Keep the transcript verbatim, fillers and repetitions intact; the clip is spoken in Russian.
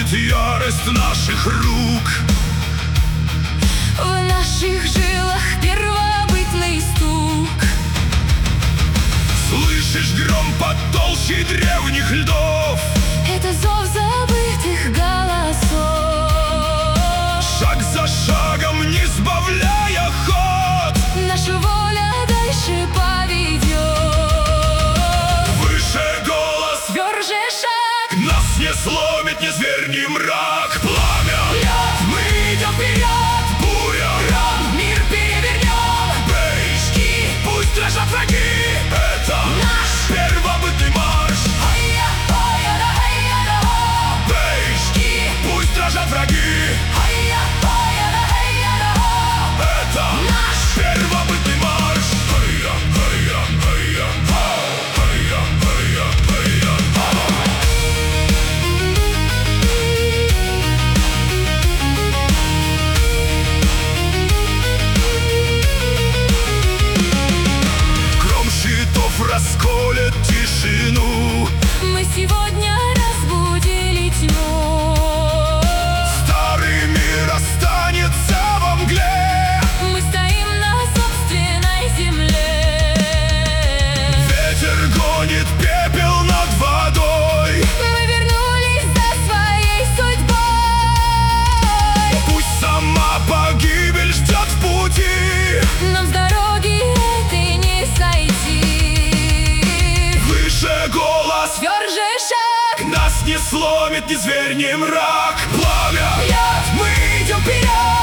Слышит ярость наших рук. В наших жилах первобытный стук. Слышишь гром под толщей древних льдов? Это зов забытых голосов. Шаг за шагом, не сбавляя ход, Наша воля дальше поведет. Выше голос, Тверже шаг. нас не сломит ни зверь, ни мрак. Пламя, мы идем вперед. Буря, Гром, мир перевернем. бейшки, пусть дрожат враги. Это Наш первобытный марш. Ай-я, ай-я-да, ай-я-да-о. Бейшки, пусть дрожат враги. Ай-я, ай-я-да, ай-я-да-о. Это Наш первобытный марш. Ай-я, ай-я, ай-я, ау. Ай-я, ай-я, ай-я, ау. Гром щитов расколет тишину. Мы сегодня разбудили тьму. Старый мир останется во мгле. Мы стоим на собственной земле. Ветер гонит пепел над водой. Мы вернулись за своей судьбой. Пусть сама погибель ждет в пути. Нам с дороги этой не сойти. Выше голос, Тверже шаг. нас не сломит ни зверь, ни мрак. Пламя, Я, мы идем вперед.